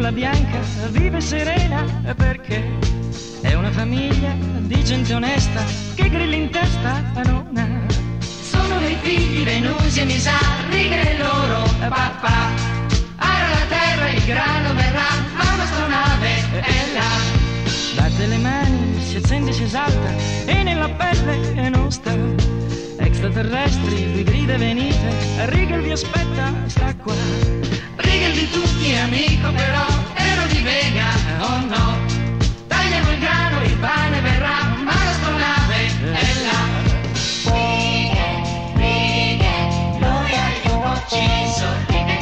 Betulla bianca vive serena perché è una famiglia di gente onesta che grilli in testa non ha. Sono dei figli venusi e misarri che loro papà ara la terra, il grano verrà, ma la nostra nave è là. Batte le mani, si accende, si esalta e nella pelle non sta. Extraterrestri, lui grida venite, Rigel vi aspetta, sta qua. Rigel di tutti è amico però, e non di Vega, oh no. Tagliamo il grano, il pane verrà, ma la nostra nave è là. Lui aiuto ci sorride,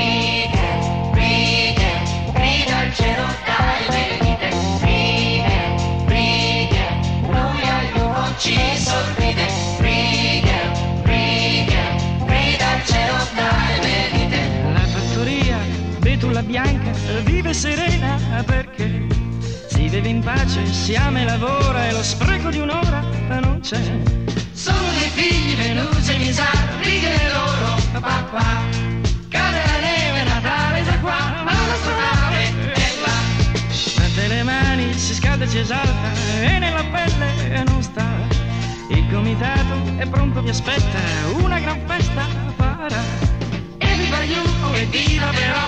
grida al cielo, dai venite, lui aiuto ci sorride, grida al cielo, dai venite. La fattoria Betulla bianca vive serena perché si vive in pace, si ama e lavora e lo spreco di un'ora non c'è. Sono dei figli venuti e misarri che loro papà cade la neve, Natale già qua, ma la nostra nave è là. Batte le mani, si scalda e si esalta e nella pelle non sta. Il comitato è pronto, vi aspetta, una gran festa farà. E viva gli UFO e viva però